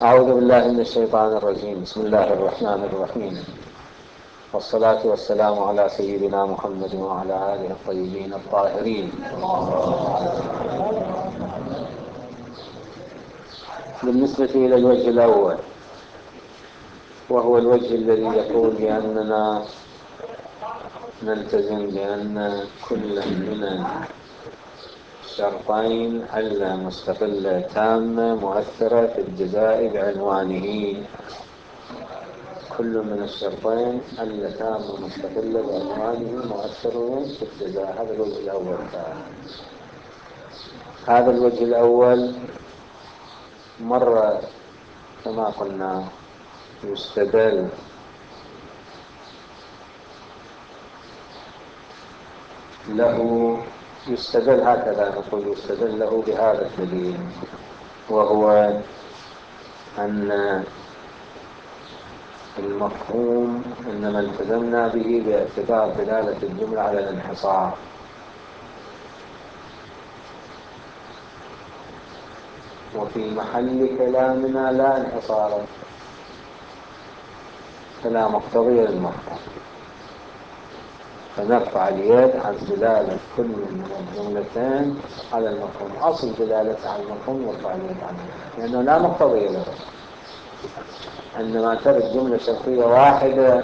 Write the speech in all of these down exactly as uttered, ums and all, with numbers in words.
أعوذ بالله من الشيطان الرجيم. بسم الله الرحمن الرحيم، والصلاة والسلام على سيدنا محمد وعلى آله الطيبين الطاهرين. بالنسبة إلى الوجه الأول، وهو الوجه الذي يقول بأننا نلتزم بأن كل من الشرطين علة مستقلة تامة مؤثرة في الجزاء بعنوانه. كل من الشرطين علة تامة مستقلة بعنوانه مؤثر في الجزاء. هذا الوجه الأول. هذا الوجه الأول مرة كما قلنا يستدل له يستدل هكذا نقول يستدل له بهذا الدليل، وهو أن المفهوم إنما التزمنا به باعتبار دلالة الجملة على الانحصار، وفي محل كلامنا لا انحصار فلا مقتضي للمفهوم، فنرفع اليد عن دلالة كل من الجملتين على المفهوم. أصل دلالة على المفهوم نرفع اليد عنه لأنه لا مقتضي له. عندما ترد جملة شرطية واحدة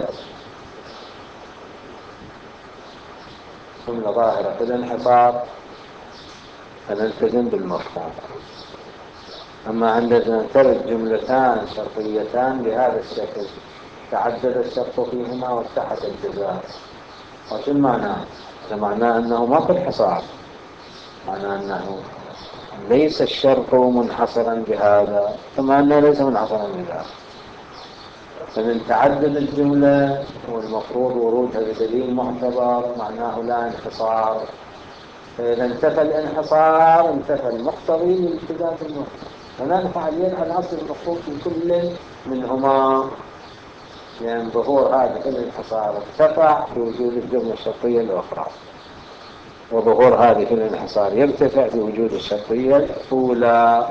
جملة ظاهرة في الانحصار فنلتزم بالمفهوم. أما عندما ترد جملتان شرطيتان بهذا الشكل تعدد الشرط فيهما واتحد الجزاء، وش المعنى؟ هذا معناه أنه ما في انحصار، معناه أنه ليس الشرط منحصرا بهذا كما أنه ليس منحصرا بهذا. فمن تعدد الجملة والمفروض ورودها بدليل معتبر معناه لا انحصار. فإذا انتفى الانحصار انتفى المقتضي للالتزام بالمفهوم، فنرفع اليد عن أصل المفروض في كل منهما، لأن ظهور هذا الانحصار ارتفع في وجود الجملة الشرطية الأخرى، وظهور هذه الانحصار يرتفع في وجود الشرطية الأولى،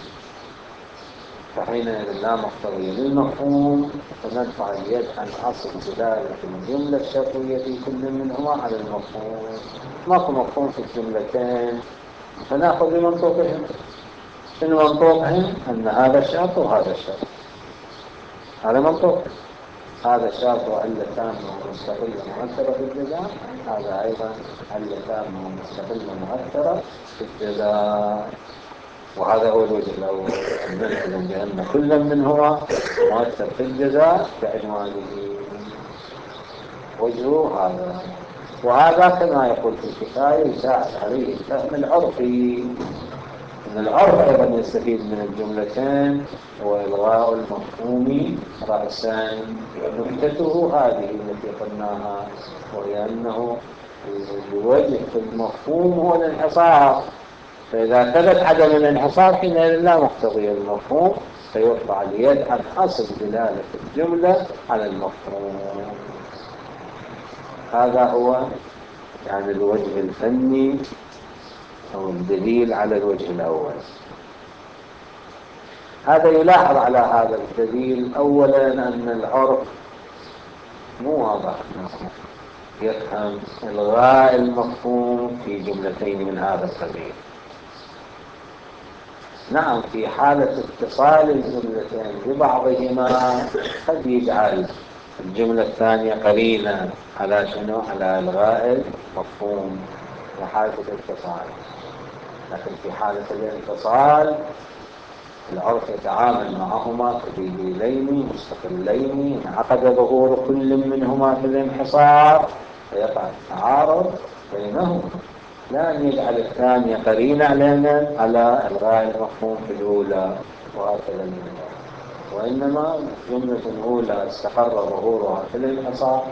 فحينئذ لا مقتضي للمفهوم، فنرفع اليد عن أصل دلالة الجملة الشرطية في كل منهما على المفهوم. ماكو مفهوم في الجملتين فنأخذ بمنطوقهم. شنو منطوقهم؟ أن هذا الشرط وهذا الشرط، هذا منطوق. هذا الشرط علة تامة ومستقلة مؤثرة في الجزاء، هذا أيضا علة تامة ومستقلة مؤثرة في الجزاء. وهذا هو الوجه الأول، نلتزم بأن كل منهما مؤثر في الجزاء بعنوانه. وجهه هذا، وهذا كما يقول في الكفاية يساعد عليه الفهم العرفي، أن العرف أيضا يستفيد من الجملتين وإلغاء المفهوم رأسا. نكتته هذه التي قلناها، وهي أنه الوجه في المفهوم هو الانحصار، فإذا ثبت عدم الانحصار حينئذ لا مقتضي المفهوم، فيرفع اليد عن أصل دلالة الجملة على المفهوم. هذا هو يعني الوجه الفني أو الدليل على الوجه الأول. هذا يلاحظ على هذا الدليل أولا أن العرف مو واضح يفهم إلغاء المفهوم في جملتين من هذا القبيل. نعم، في حالة اتصال الجملتين ببعضهما قد يجعل الجملة الثانية قرينة على شنو؟ على إلغاء المفهوم في حالة الاتصال. لكن في حالة الانفصال العرف يتعامل معهما كدليلين مستقلين، انعقد ظهور كل منهما في الانحصار فيقع التعارض بينهما، لا أن يجعل الثانية قرينة علينا على إلغاء المفهوم في الأولى وهكذا، وإنما الجملة الأولى استقر ظهورها في الانحصار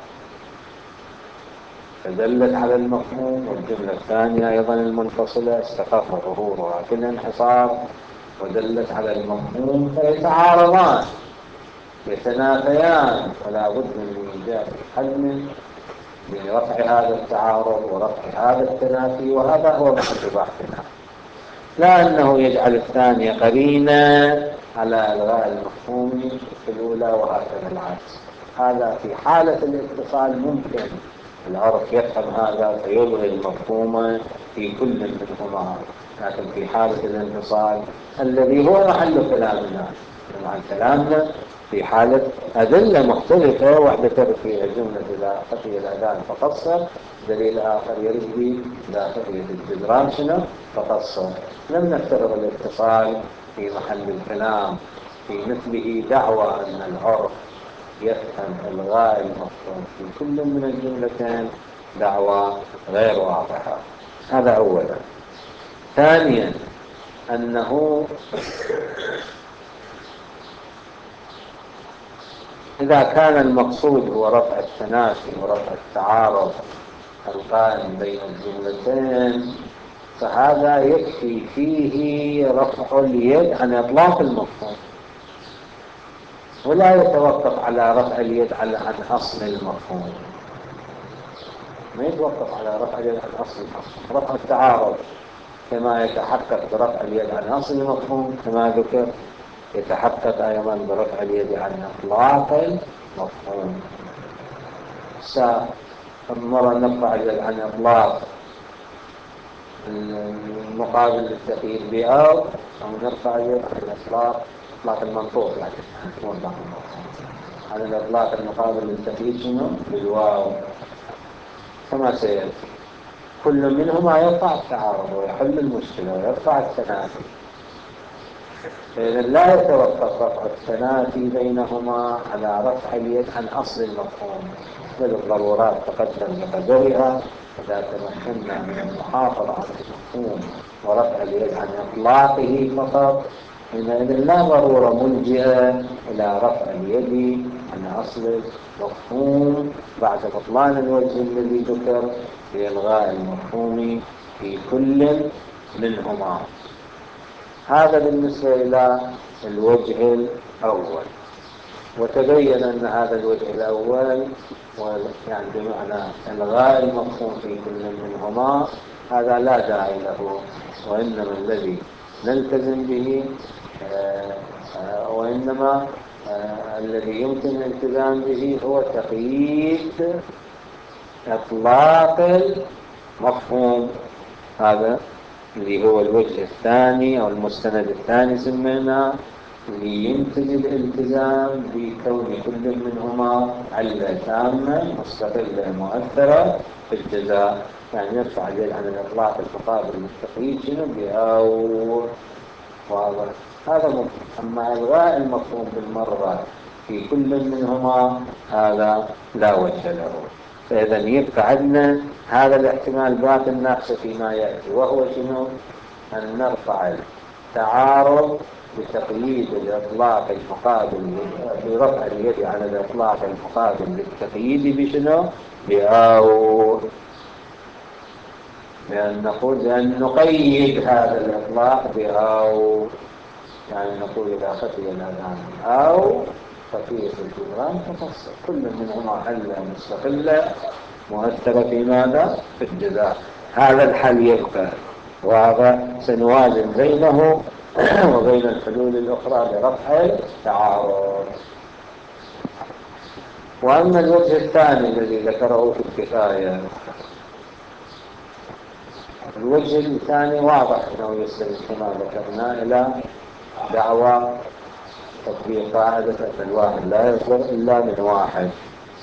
فدلت على المفهوم، والجملة الثانية أيضا المنفصلة استقر ظهورها في الانحصار ودلت على المفهوم، فيتعارضان يتنافيان، فلا بد من إيجاد حل لرفع هذا التعارض ورفع هذا التنافي، وهذا هو محل بحثنا. لا أنه يجعل الثانية قرينة على إلغاء المفهوم في الأولى وهكذا العكس. هذا في حالة الاتصال ممكن العرف يفهم هذا فيلغي المفهوم في كل منهما، لكن في حالة الانفصال الذي هو محل كلامنا، مع كلامنا في حالة أدلة مختلفة، واحدة ترد فيها جملة إلى خفية الأذان فقصر، دليل آخر يرد به إلى خفية الجدران شنو فقصر. لم نفترض الاتصال في محل الكلام في مثله دعوى أن العرف يفهم إلغاء المفهوم في كل من الجملتين دعوى غير واضحة. هذا أولا. ثانيا أنه إذا كان المقصود هو رفع التنافي ورفع التعارض القائم بين الجملتين فهذا يكفي فيه رفع اليد عن إطلاق المفهوم، ولا يتوقف على رفع اليد عن أصل المفهوم. ما يتوقف على رفع اليد عن أصل المفهوم. رفع التعارض كما يتحقق برفع اليد عن أصل المفهوم كما ذكر، يتحقق أيضا برفع اليد عن إطلاق المفهوم. مرة نرفع اليد عن إطلاق المقابل للتقييد بأو، أو نرفع اليد عن إطلاق إطلاق المنطوق، يعني عن الإطلاق المقابل للتقييد شنو بالواو كما سيأتي. كل منهما يرفع التعارض ويحل المشكلة ويرفع التنافي. فإذا لا يتوقف رفع التنافي بينهما على رفع اليد عن أصل المفهوم، بل الضرورات تقدم بقدرها. إذا تمكنا من المحافظة على المفهوم ورفع اليد عن إطلاقه فقط، حينئذ لا ضرورة ملجئة إلى رفع اليد عن أصل المفهوم بعد بطلان الوجه الذي ذكر بإلغاء المفهوم في كل منهما. هذا بالنسبة إلى الوجه الأول. وتبين أن هذا الوجه الأول يعني بمعنى إلغاء المفهوم في كل منهما هذا لا داعي له، وإنما الذي نلتزم به آآ آآ وإنما الذي يمكن الالتزام به هو تقييد إطلاق المفهوم. هذا اللي هو الوجه الثاني أو المستند الثاني سمينا، اللي ينتج الالتزام بكون كل منهما علة تامة مستقلة مؤثرة في الجزاء، يعني يرفع اليد عن الإطلاق المقابل للتقييد شنو بأو. واضح هذا مفهوم. أما إلغاء المفهوم بالمرة في كل منهما هذا لا وجه له. فإذا يبقى عندنا هذا الاحتمال باقي الناقص فيما يأتي، وهو شنو؟ أن نرفع التعارض بتقييد الإطلاق المقابل برفع اليد على الإطلاق المقابل للتقييد بشنو؟ بأو. لأن نقول بأن نقيد هذا الإطلاق بأو، يعني نقول إذا خفي الأذان أو خفية الجدران تفصل كل منهما علة مستقلة مؤثرة في ماذا؟ في الجزاء. هذا الحل يبقى واضح. سنوازن بينه وبين الحلول الأخرى لرفع التعارض. وأما الوجه الثاني الذي ذكره في الكفاية، الوجه الثاني واضح أنه يستند كما ذكرنا إلى دعوى تطبيق قاعدة أن الواحد لا يصدر إلا من واحد،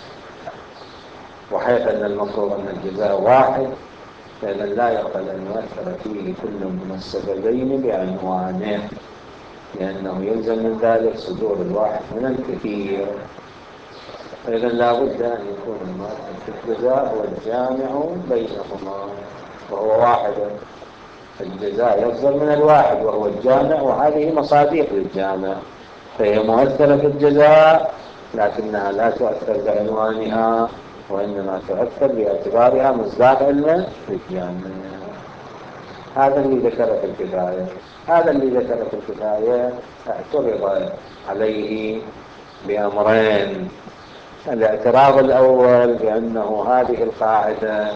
وحيث أن المفروض أن الجزاء واحد فإذا لا يقبل أن يؤثر فيه كل من السببين بعنوانه، لأنه يلزم من ذلك صدور الواحد من الكثير. فإذا لا بد أن يكون المؤثر في الجزاء هو الجامع بينهما وهو واحد. الجزاء يصدر من الواحد وهو الجامع، وهذه مصاديق للجامع، فهي مؤثرة في الجزاء لكنها لا تؤثر بعنوانها، وإنما تؤثر باعتبارها مصداقا للجامع. هذا اللي ذكر في الكفاية. هذا اللي ذكر في الكفاية اعترض عليه بأمرين. الاعتراض الأول بأنه هذه القاعدة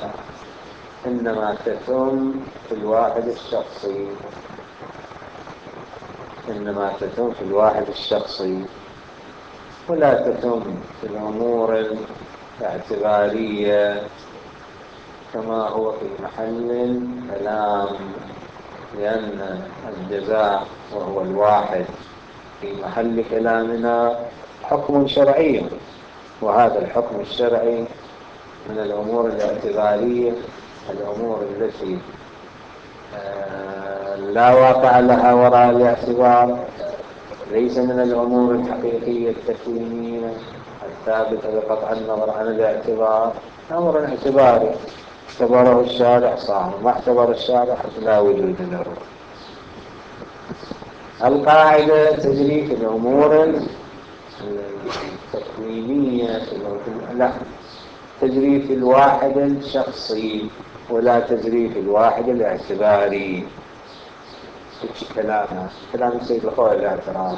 إنما تتم في الواحد الشخصي، إنما تتم في الواحد الشخصي، ولا تتم في الأمور الاعتبارية كما هو في محل الكلام، لأن الجزاء وهو الواحد في محل كلامنا حكم شرعي، وهذا الحكم الشرعي من الأمور الاعتبارية، الأمور التي لا واقع لها وراء الاعتبار، ليس من الأمور الحقيقية التكوينية الثابتة بقطع النظر عن الاعتبار، أمر اعتباري اعتبره الشارع صار، ما اعتبر الشارع لا وجود له. القاعدة تجري في الأمور التكوينية، لا تجري في الواحد الشخصي ولا تجري في الواحد الاعتباري. كلامنا كلام السيد الخوئي الاعتراض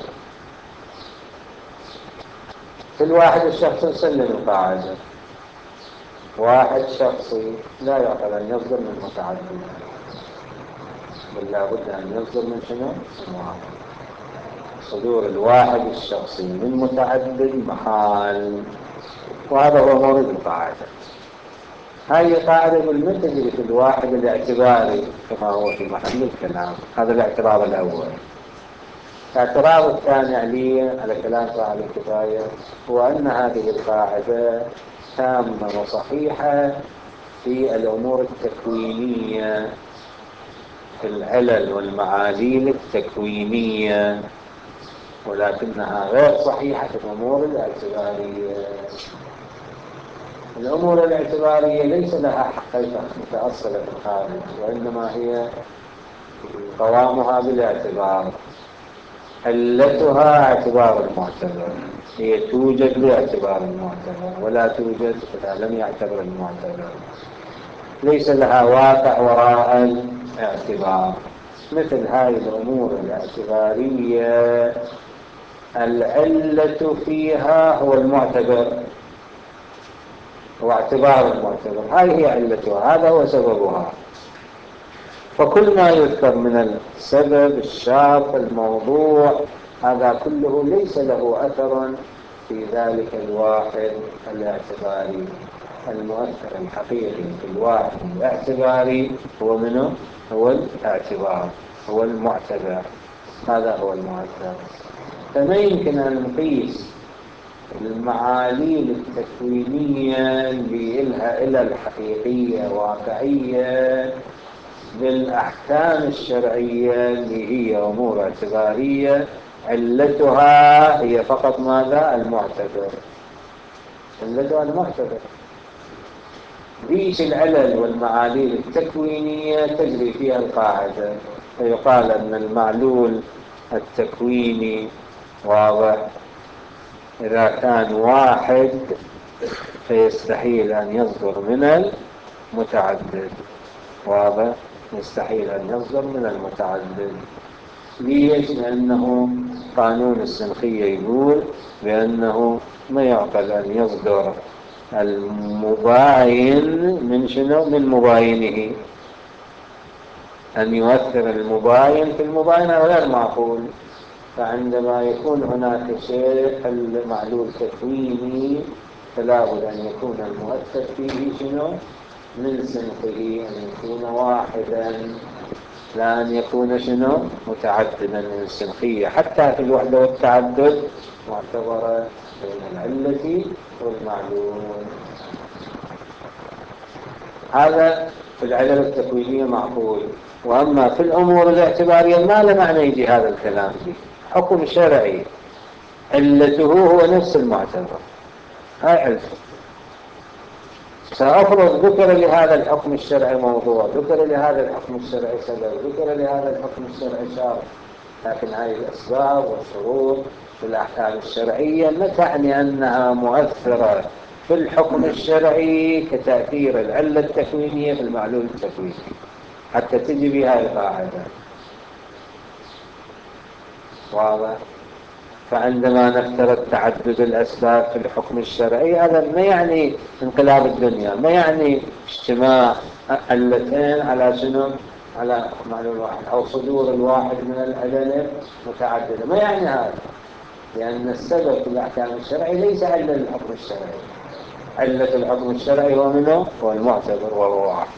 في الواحد الشخصي نسلم القاعدة، واحد شخصي لا يعقل أن يصدر من متعدد، بل لا بد أن يصدر من شنو؟ من واحد. صدور الواحد الشخصي من متعدد محال، وهذا هو مورد القاعدة. هذه القاعدة من تجري في الواحد الاعتباري كما هو في محل الكلام. هذا الاعتراض الأول. الاعتراض الثاني عليه على كلام صاحب الكفاية هو أن هذه القاعدة تامة وصحيحة في الأمور التكوينية، في العلل والمعاليل التكوينية، ولكنها غير صحيحة في الأمور الاعتبارية. الأمور الاعتبارية ليس لها حقيقة متأصلة في الخارج، وإنما هي قوامها بالاعتبار، علتها اعتبار المعتبر، هي توجد باعتبار المعتبر ولا توجد إذا لم يعتبر المعتبر، ليس لها واقع وراء الاعتبار. مثل هذه الأمور الاعتبارية العلة فيها هو المعتبر، هو اعتبار المعتبر، هذه هي علتها، هذا هو سببها. فكل ما يذكر من السبب الشرط الموضوع هذا كله ليس له أثر في ذلك الواحد الاعتباري. المؤثر الحقيقي في الواحد الاعتباري هو منه؟ هو الاعتبار، هو المعتبر، هذا هو المؤثر. فما يمكن أن نقيس المعاليل التكوينية اللي إلها إلى الحقيقية واقعية بالأحكام الشرعية اللي هي أمور اعتبارية علتها هي فقط ماذا؟ المعتبر، علتها المعتبر. ليش العلل والمعاليل التكوينية تجري فيها القاعدة، فيقال أن المعلول التكويني واضح إذا كان واحد فيستحيل أن يصدر من المتعدد، واضح، يستحيل أن يصدر من المتعدد. ليش؟ لأنه قانون السنخية يقول بأنه ما يعقل أن يصدر المباين من شنو؟ من مباينه، أن يؤثر المباين في المباين غير معقول. فعندما يكون هناك شيء المعلول تكويني فلا بد أن يكون المؤثر فيه شنو؟ من سنخه، أن يكون واحدا، لا أن يكون شنو؟ متعددا من السنخية. حتى في الوحدة والتعدد معتبرة بين العلة والمعلول. هذا في العلل التكوينية معقول. وأما في الأمور الاعتبارية ما له معنى يجي هذا الكلام فيه، حكم شرعي علته هو نفس المعتبر، هاي علته. سأفرض ذكر لهذا الحكم الشرعي موضوع، ذكر لهذا الحكم الشرعي سبب، ذكر لهذا الحكم الشرعي شرط، لكن هذه الأسباب والشروط في الأحكام الشرعية لا تعني أنها مؤثرة في الحكم الشرعي كتأثير العلة التكوينية في المعلول التكويني، حتى تجي بها القاعدة، واضح. فعندما نفترض تعدد الأسباب في الحكم الشرعي هذا ما يعني انقلاب الدنيا، ما يعني اجتماع علتين على شنو؟ على معلول واحد، أو صدور الواحد من الأدلة متعددة. ما يعني هذا؟ لأن السبب في الأحكام الشرعي ليس علة للحكم الشرعي. علة الحكم الشرعي هو منه هو المعتبر وهو واحد.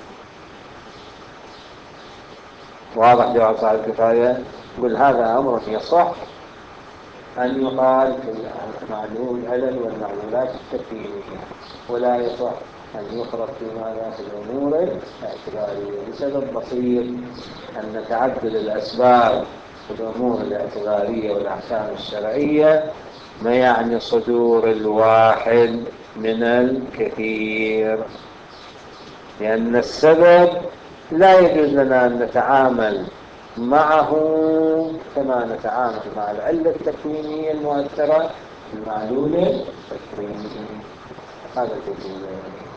واضح جواب صاحب الكفاية؟ يقول هذا أمر يصح أن يقال في المعلول العلل والمعلولات التكوينية، ولا يصح أن يفرض في ماذا في الأمور الاعتبارية، لسبب بسيط، أن تعدد الأسباب في الأمور الاعتبارية والأحكام الشرعية ما يعني صدور الواحد من الكثير، لأن السبب لا يجوز لنا أن نتعامل معه كما نتعامل مع العلة التكوينية المؤثرة المعلولة التكوينية. هذا التكوين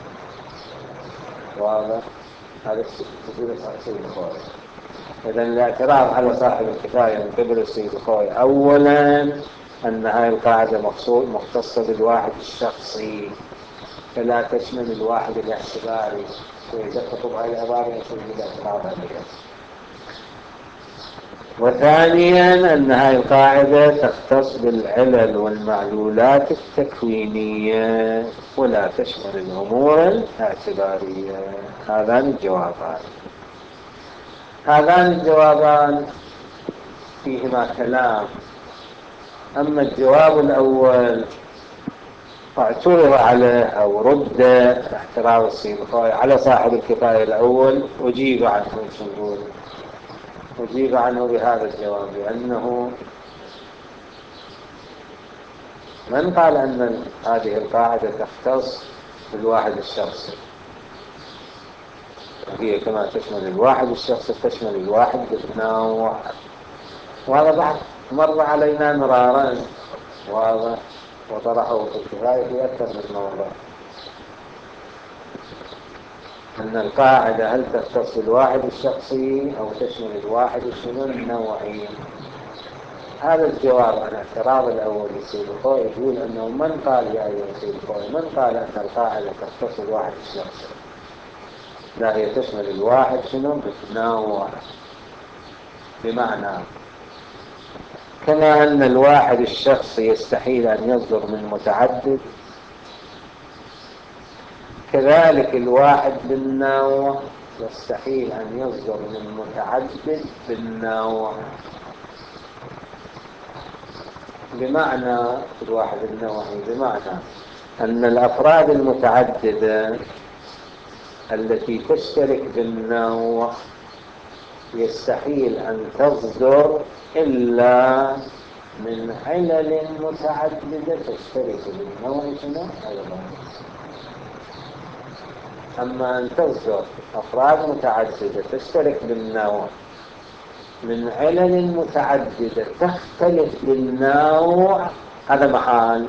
واضح. هذا تفسير السيد الخوي. إذن الاعتراض على صاحب الكفاية من قبل السيد الخوي أولا أن هذه القاعدة مقصود مختصة بالواحد الشخصي، فلا تشمل الواحد الاعتباري، وإذا تطلب هذه العبارة يكون بالاعتراض عليها. وثانيا أن هذه القاعدة تختص بالعلل والمعلولات التكوينية ولا تشمل الأمور الاعتبارية. هذان الجوابان هذان الجوابان فيهما كلام. أما الجواب الأول فاعترض عليه أو رد اعتراض السيد الخوي على صاحب الكفاية الأول، أجيب عنه نقول أجيب عنه بهذا الجواب، لأنه من قال أن هذه القاعدة تختص بالواحد الشخصي، هي كما تشمل الواحد الشخصي تشمل الواحد بالتنوع، وهذا بعد مر علينا مرارا واضح وطرحه في الكفاية في أكثر من موضوع، أن القاعدة هل تختص بالواحد الشخصي أو تشمل الواحد النوعي. هذا الجواب عن الاعتراض الأول للسيد الخوي يقول أنه من قال يا أيها السيد الخوي من قال أن القاعدة تختص بالواحد الشخصي؟ لا، هي تشمل الواحد شنو بالتنوع، بمعنى كما أن الواحد الشخصي يستحيل أن يصدر من متعدد، كذلك الواحد بالنوع يستحيل أن يصدر من متعدد بالنوع. بمعنى الواحد النوعي بمعنى أن الأفراد المتعددة التي تشترك بالنوع يستحيل أن تصدر إلا من علل متعددة تشترك بالنوع شنو أيضا. أما أن تصدر أفراد متعددة تشترك بالنوع من علل متعددة تختلف بالنوع، هذا محال.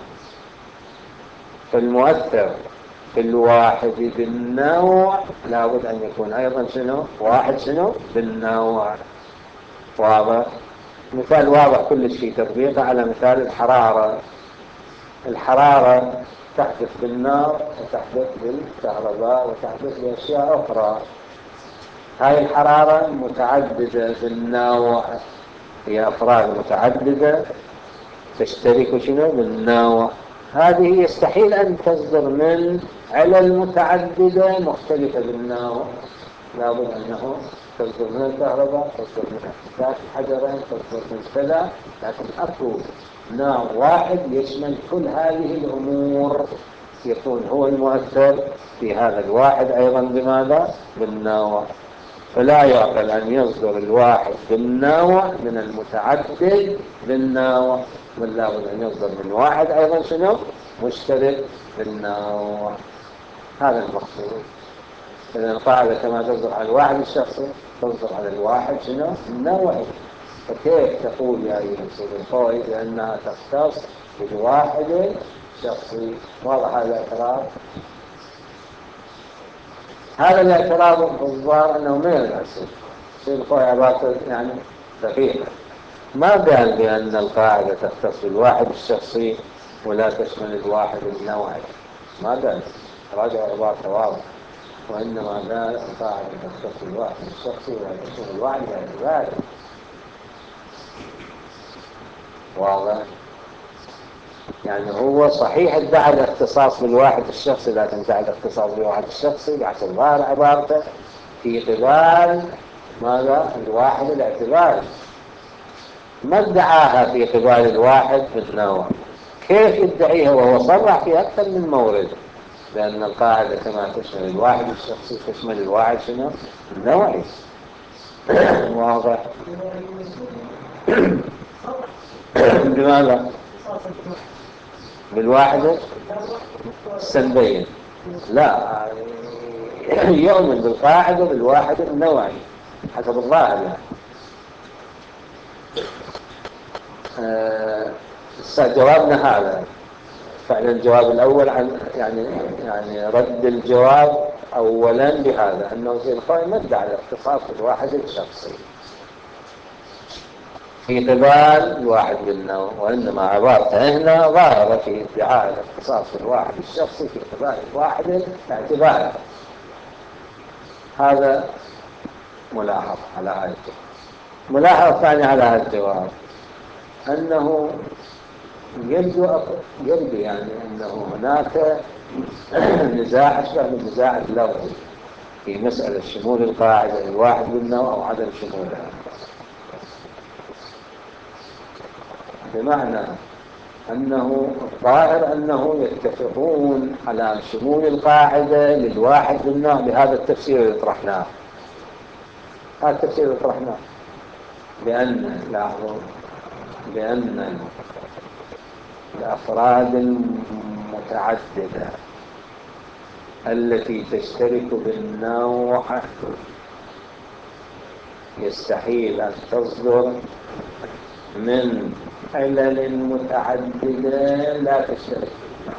فالمؤثر في الواحد بالنوع لابد أن يكون أيضا شنو واحد شنو بالنوع. واضح؟ مثال واضح كل شيء تطبيقه على مثال الحرارة. الحرارة تحدث بالنار وتحدث بالكهرباء وتحدث بأشياء أخرى. هاي الحرارة متعددة بالنوع، هي أفراد متعددة تشترك شنو بالنوع. هذه يستحيل أن تصدر من علل متعددة مختلفة بالنوع، لابد أنه تصدر من الكهرباء، تصدر من احتكاك حجرين، تصدر من كذا، لكن أكو نوع واحد يشمل كل هذه الأمور، يكون هو المؤثر في هذا الواحد أيضا بماذا؟ بالنوع. فلا يعقل أن يصدر الواحد بالنوع من المتعدد بالنوع، بل لابد أن يصدر من واحد أيضا شنو مشترك بالنوع. هذا المقصود. إذن القاعدة كما تصدر على الواحد الشخصي تصدر على الواحد شنو النوعي. فكيف تقول يا أيها السيد الخوي بأنها تختص بالواحد الشخصي؟ واضح هذا الاعتراض؟ هذا الاعتراض الظاهر أنه ما يناسب السيد الخوي عبارته يعني دقيقة. ما قال بأن القاعدة تختص بالواحد الشخصي ولا تشمل الواحد النوعي، ما قال. راجع عبارته واضح. وإنما لا القاعدة تختص الواحد الشخصي ولا تكون الواحد باعتباره. واضح؟ يعني هو صحيح ادعى الاختصاص بالواحد الشخصي، لكن ادعى الاختصاص بالواحد الشخصي باعتبار عبارته في قبال ماذا؟ الواحد الاعتباري، ما ادعاها في قبال الواحد بالنوع. كيف يدعيها وهو صرح في أكثر من مورد لأن القاعدة كما تشمل الواحد الشخصي تشمل الواحد شنو؟ النوعي. واضح؟ بماذا؟ بالواحد السلبية؟ لا، يؤمن بالقاعدة بالواحد النوعي حسب الظاهر يعني. آه جوابنا هذا فعلا الجواب الأول عن يعني يعني رد الجواب أولا بهذا أنه في القائمة ادعى الاختصاص بالواحد الشخصي في قبال الواحد بالنوع، وإنما عبارته هنا ظاهرة في ادعاء الاختصاص بالواحد الشخصي في قبال الواحد الاعتبار. هذا ملاحظ على هذا الجواب. ملاحظ ثاني على هذا الجواب أنه يبدو يبدو يعني أنه هناك نزاع أشبه بالنزاع اللفظي في مسألة شمول القاعدة للواحد بالنوع أو عدم شمولها، بمعنى أنه الظاهر أنه يتفقون على شمول القاعدة للواحد بالنوع بهذا التفسير اللي طرحناه. هذا التفسير اللي طرحناه بأن لاحظوا بأن الأفراد المتعددة التي تشترك بالنوع يستحيل أن تصدر من علل متعددة لا تشترك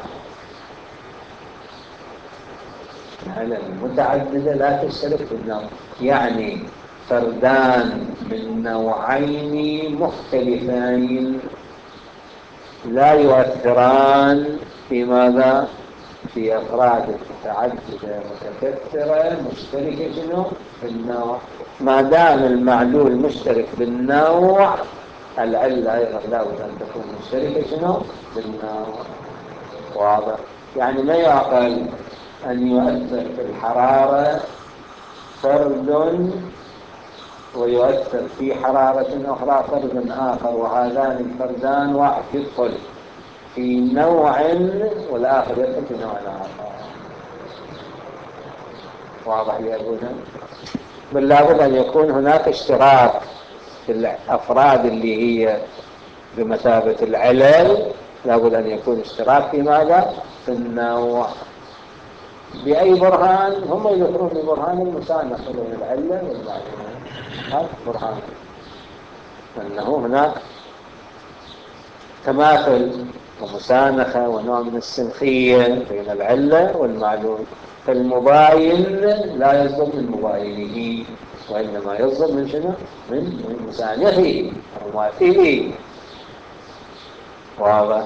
علل متعددة لا تشترك بالنوع، يعني فردان من نوعين مختلفين لا يؤثران في ماذا؟ في أفراد متعددة متكثرة مشتركة شنو؟ بالنوع. ما دام المعلول مشترك بالنوع العلة أيضا لا بد أن تكون مشتركة شنو؟ بالنوع. واضح؟ يعني ما يعقل أن يؤثر في الحرارة فرد ويؤثر في حرارة أخرى فرد آخر وهذان الفردان واحد يدخل في نوع والآخر يدخل في نوع آخر. واضح يا أبونا؟ بل لابد أن يكون هناك اشتراك في الأفراد اللي هي بمثابة العلل، لابد أن يكون اشتراك في ماذا؟ في النوع. بأي برهان؟ هم يذكرون ببرهان المسانخة بين العلة والمعلومة. هذا برهان أنه هناك تماثل ومسانخة ونوع من السنخية بين العلة والمعلوم، فالمباين لا يصدر من مباينه وإنما يصدر من شنو؟ من مسانخه ومماثله. واضح؟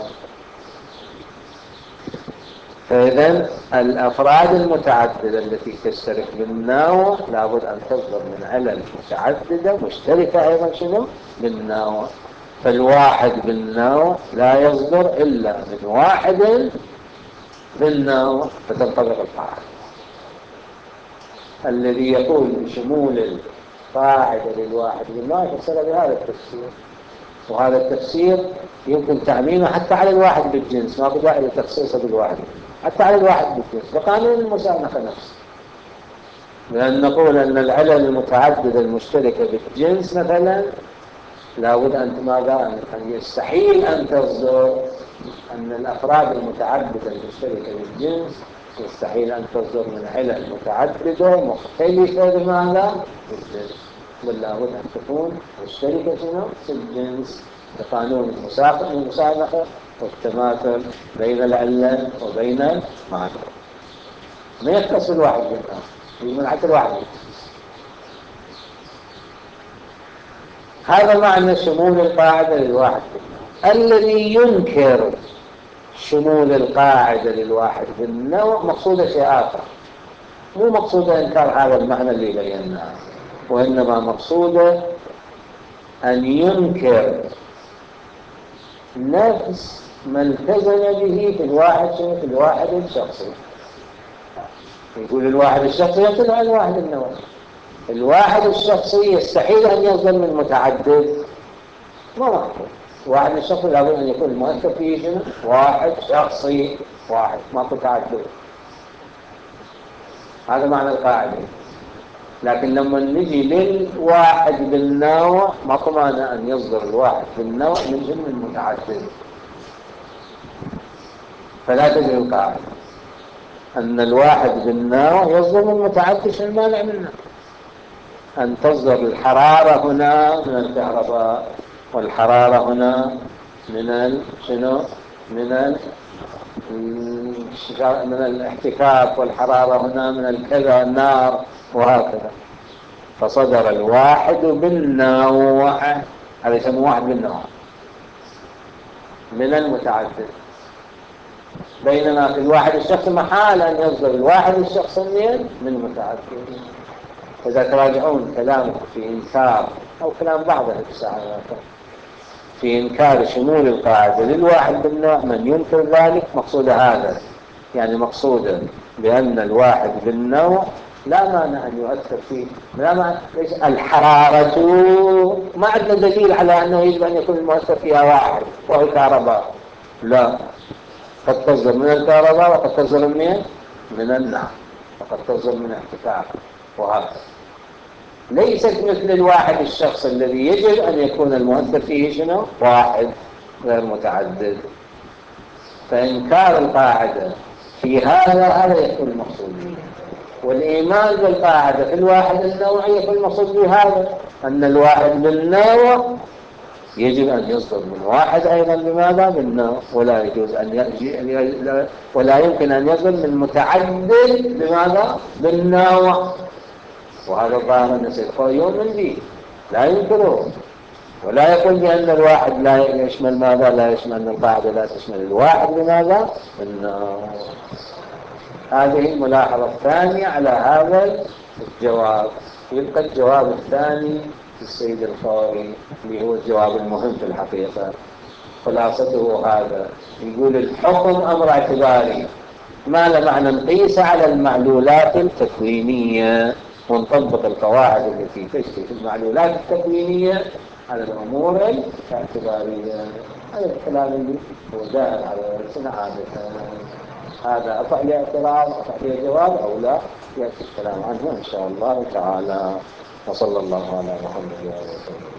فإذن الأفراد المتعددة التي تشترك بالنوع لابد أن تصدر من علل متعددة مشتركة أيضا شنو؟ بالنوع. فالواحد بالنوع لا يصدر إلا من واحد بالنوع فتنطبق القاعدة. الذي يقول بشمول القاعدة للواحد بالنوع يفسر بهذا التفسير، وهذا التفسير يمكن تعميمه حتى على الواحد بالجنس، ما بداعي لتخصيصه بالواحد، حتى على الواحد بالجنس بقانون المسانخة نفسه. لأن نقول أن العلل المتعددة المشتركة بالجنس مثلا لابد أن ماذا؟ أن يستحيل أن تصدر أن الأفراد المتعددة المشتركة بالجنس يستحيل أن تصدر من علل متعددة مختلفة بماذا؟ بالجنس، بل لابد أن تكون مشتركة في الجنس بقانون المسانخة والتماثل بين العلة وبين المعنى. ما يتصل واحد بالآخر، يجمل حتى الواحد. هذا معنى شمول القاعدة للواحد بالنوع. الذي ينكر شمول القاعدة للواحد بالنوع مقصود شيء آخر. مو مقصوده إنكار هذا المعنى اللي بيناه، وإنما مقصوده أن ينكر نفس ما التزم به في الواحد في الواحد الشخصي. يقول الواحد الشخصي يصل على الواحد النوعي. الواحد الشخصي يستحيل أن يصدر من متعدد، ما معقول. واحد الشخصي لابد أن يكون المؤثر فيه شنو؟ واحد شخصي واحد، ماكو تعدد. هذا معنى القاعدة. لكن لما نجي للواحد بالنوع ماكو معنى أن يصدر الواحد بالنوع من جمل المتعدد، فلا تجري القاعدة أن الواحد بالنوع يصدر من متعدد. شو المانع منه؟ أن تصدر الحرارة هنا من الكهرباء، والحرارة هنا من شنو؟ من ال من الاحتكاك، والحرارة هنا من الكذا النار، وهكذا. فصدر الواحد بالنوع، هذا يسمى واحد بالنوع من المتعدد. بينما في الواحد الشخصي محال أن يصدر الواحد الشخصي من المتعدد. إذا تراجعون كلامه في إنكار أو كلام بعض الساعات في إنكار شمول القاعدة للواحد بالنوع، من ينكر ذلك مقصود هذا، يعني مقصود بأن الواحد بالنوع لا مانع أن يؤثر فيه. لا مانع. الحرارة ما عندنا دليل على أنه يجب أن يكون المؤثر فيها واحد وهو الكهرباء، لا، قد تصدر من الكهرباء وقد تصدر من من النار وقد تصدر من احتكاك، وهكذا. ليست مثل الواحد الشخص الذي يجب أن يكون المؤثر فيه شنو؟ واحد غير متعدد. فإنكار القاعدة في هذا هذا يكون المقصود، والإيمان بالقاعدة في الواحد النوعي يكون المقصود بهذا، أن الواحد بالنوع يجب أن يصدر من واحد أيضا. بماذا؟ بالنوع. ولا يجوز أن يجي ولا يمكن أن يصدر من متعدد. بماذا؟ بالنوع. وهذا الظاهر الناس يؤمن به، لا ينكره، ولا يقول بأن الواحد لا يشمل ماذا؟ لا يشمل أن القاعدة لا تشمل الواحد. بماذا؟ بالنوع. هذه الملاحظة الثانية على هذا الجواب. يبقى الجواب الثاني للسيد الخوئي اللي هو الجواب المهم في الحقيقة، خلاصته هذا. يقول الحكم أمر اعتباري، ما له معنى نقيس على المعلولات التكوينية ونطبق القواعد التي تجري في المعلولات التكوينية على الأمور الاعتبارية. هذا الكلام اللي هو دائر على سنة عادة. هذا أطع لي اعتراض، أطع لي جواب، أو لا يأتي الكلام عنه إن شاء الله تعالى. وصلى الله على محمد وعلى آله وسلم.